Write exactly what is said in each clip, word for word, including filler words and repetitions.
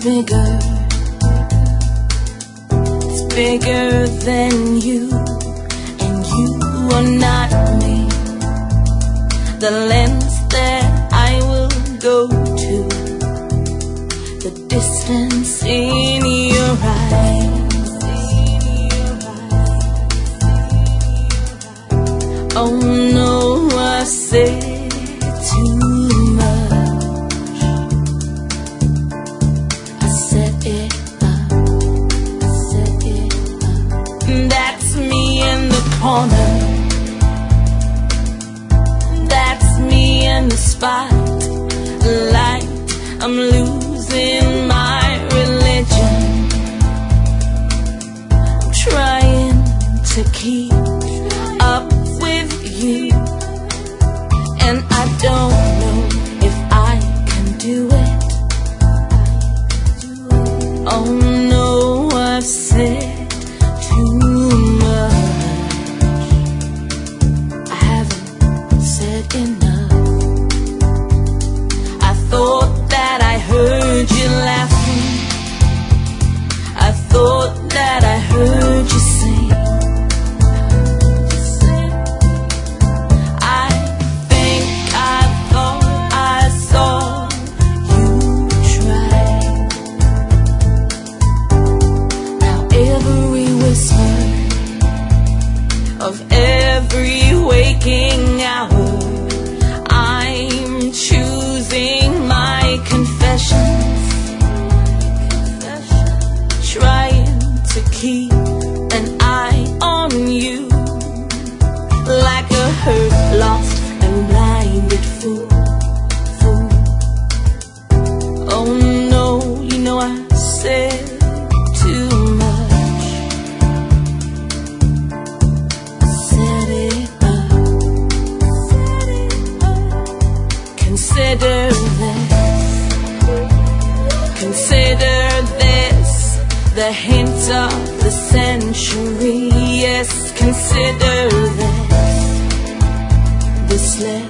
bigger. It's bigger than you, and you are not me. The lengths that I will go to, the distance in your eyes. Oh no, I said too much. I set it up, I set it up. That's me in the corner. That's me in the spotlight. I'm losing my religion. I'm trying to keep up with you, and I don't know if I can do it. Oh no, I've said too much. I haven't said enough. I thought that I heard you laughing. I thought that I heard you sing. Of every waking hour, I'm choosing my confessions, trying to keep an eye on you, like a hurt, lost and blinded fool, fool. Oh no, you know I said too much. Consider this, consider this, the hint of the century. Yes, consider this, the slip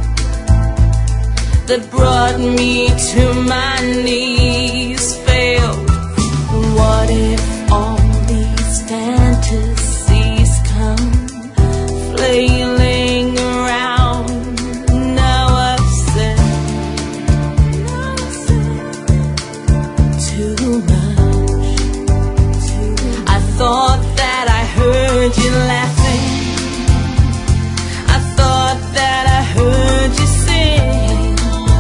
that brought me to my knees failed. What if all these fantasies come flailing around? Thought that I heard you laughing. I thought that I heard you sing.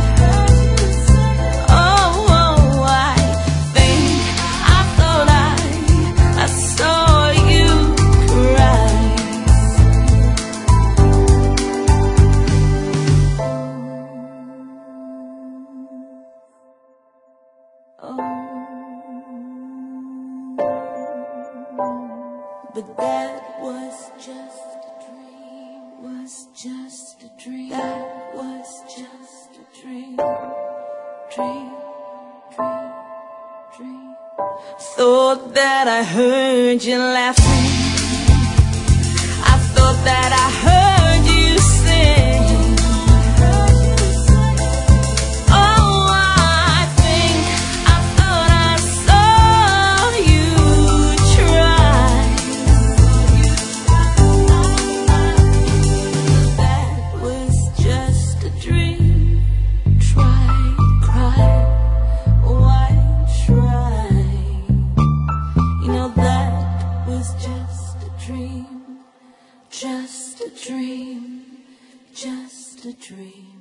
Oh, oh, I think I thought I, I saw you cry. Oh. But that was just a dream, was just a dream, that was just a dream, dream, dream, dream. Thought that I heard you laughing. I thought that I heard you sing. Just a dream, just a dream.